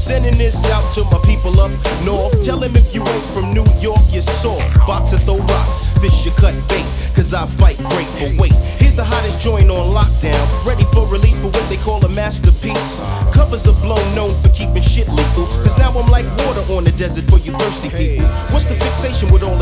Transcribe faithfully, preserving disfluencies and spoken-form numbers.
Sending this out to my people up north. Tell him if you ain't from New York, you're soft. Boxer throw rocks, fish you cut bait, cause I fight great. But wait, here's the hottest joint on lockdown, ready for release for what they call a masterpiece. Covers are blown, known for keeping shit lethal, cause now I'm like water on the desert for you thirsty people. What's the fixation with all